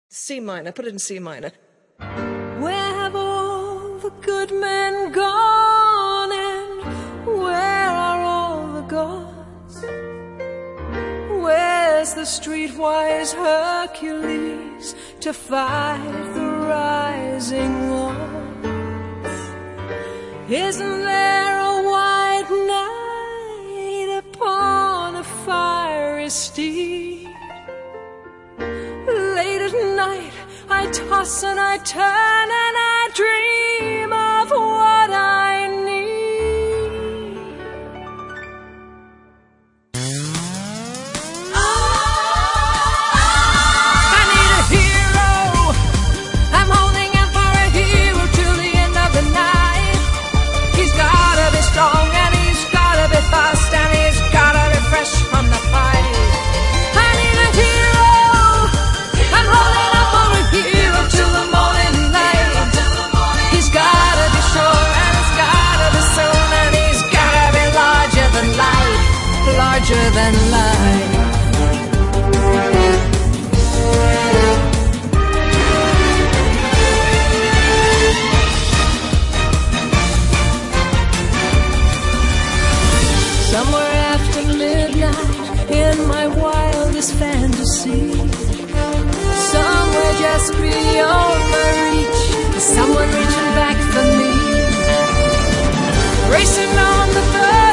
C minor, put it in C minor. Where have all the good men gone, and where are all the gods? Where's the streetwise Hercules to fight the rising odds? Isn't there a white knight upon a fiery steed? Late at night I toss and I turn and I dream of what I need. I need a hero. I'm holding out for a hero till the end of the night. He's gotta be strong and he's gotta be fast and he's gotta be fresh from the fight. I need a hero. I'm holding out for a hero till the morning light. He's gotta be sure and he's gotta be soon and he's gotta be larger than life, larger than life. Somewhere after midnight in my wildest fantasy, somewhere just beyond my reach, someone reaching back for me, racing on the verge